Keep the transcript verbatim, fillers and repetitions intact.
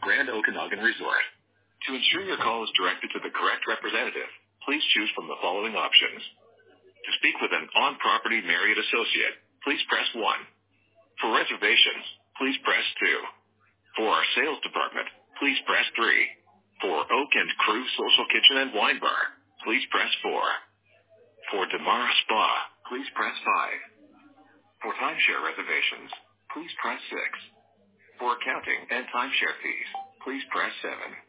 Grand Okanagan Resort. To ensure your call is directed to the correct representative, please choose from the following options. To speak with an on-property Marriott associate, please press one. For reservations, please press two. For our sales department, please press three. For Oak and Crew Social Kitchen and Wine Bar, please press four. For Damara Spa, please press five. For timeshare reservations, please press six. For accounting and timeshare fees, please press seven.